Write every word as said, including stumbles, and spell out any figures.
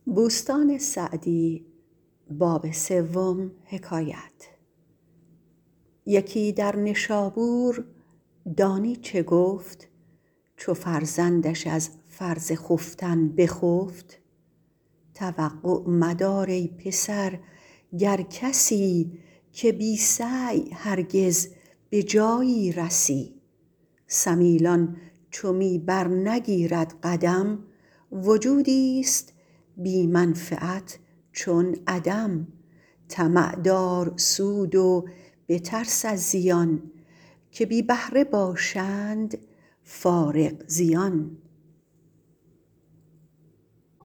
یکی در نشابور دانی چه گفت چو فرزندش از فرض خفتن بخفت توقع مدار ای پسر گر کسی که بی سعی هرگز به جایی رسی سمیلان چو می بر نگیرد قدم وجودیست بی منفعت چون عدم طمع دار سود و بترس از زیان که بی بهره باشند فارغ زیان